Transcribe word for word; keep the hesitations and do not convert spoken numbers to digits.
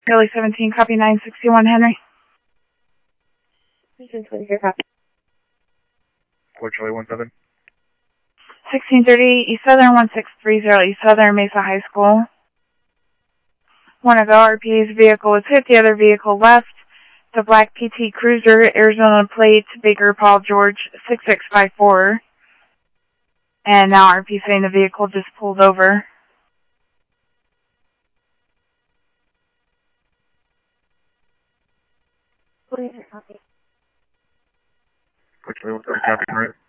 Charlie seventeen, copy nine sixty-one, Henry. four Charlie one seven. sixteen thirty, East Southern, one six three zero, East Southern, Mesa High School. One of the R P's vehicle was hit, the other vehicle left. The black P T Cruiser, Arizona plate, Baker Paul George, six six five four. And now R P saying the vehicle just pulled over. four Charlie one seven, copy, right?